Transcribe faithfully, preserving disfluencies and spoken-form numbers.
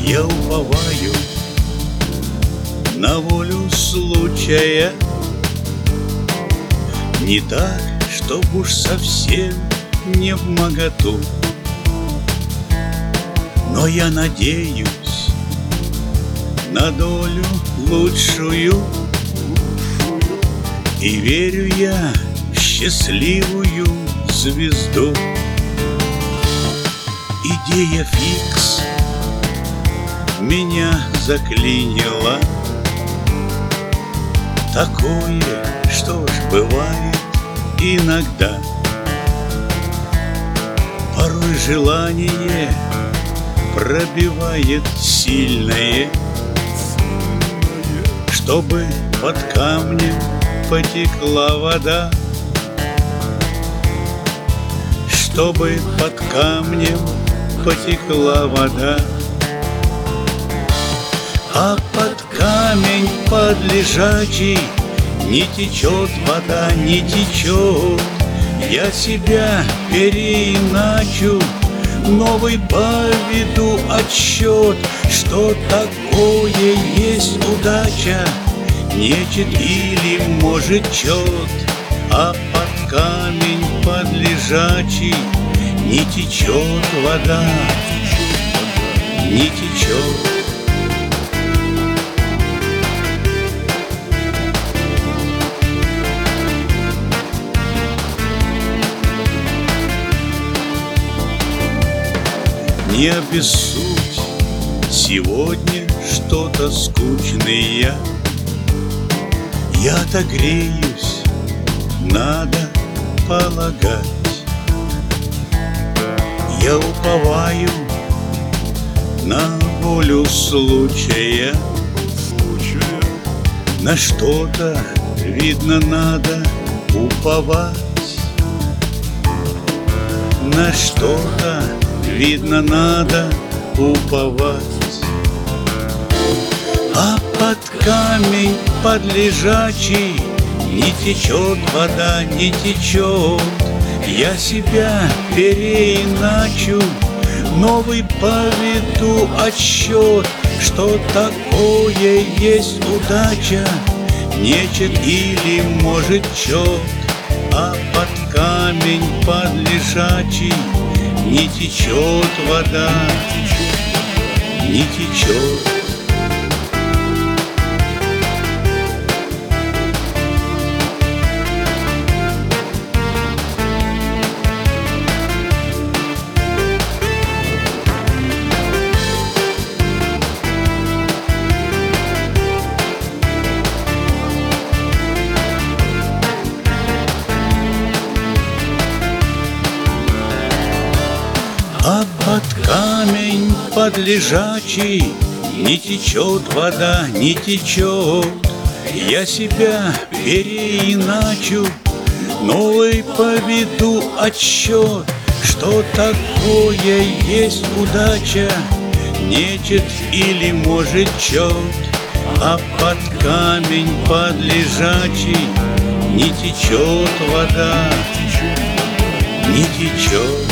Я уповаю на волю случая, не так, чтоб уж совсем не вмоготу, но я надеюсь на долю лучшую, и верю я в счастливую звезду. Идея фикс меня заклинила, такое, что ж, бывает иногда. Порой желание пробивает сильное, чтобы под камнем потекла вода, чтобы под камнем потекла вода. А под камень, под лежачий, не течет вода, не течет. Я себя переиначу, новый поведу отсчет, что такое есть удача, нечет или может чет. А под камень, под лежачий, не течет вода, не течет. Не обессудь, сегодня что-то скучный я. Я отогреюсь, надо полагать. Я уповаю на волю случая, на что-то, видно, надо уповать. На что-то, видно, надо уповать. А под камень, под лежачий, не течет вода, не течет. Я себя переиначу, новый поведу отсчет, что такое есть удача, нечет или может чет. А под камень, под лежачий, не течет вода, не течет. А под камень, под лежачий, не течет вода, не течет. Я себя переиначу, новый поведу отсчет, что такое есть удача, нечет или может чет. А под камень, под лежачий, не течет вода, не течет.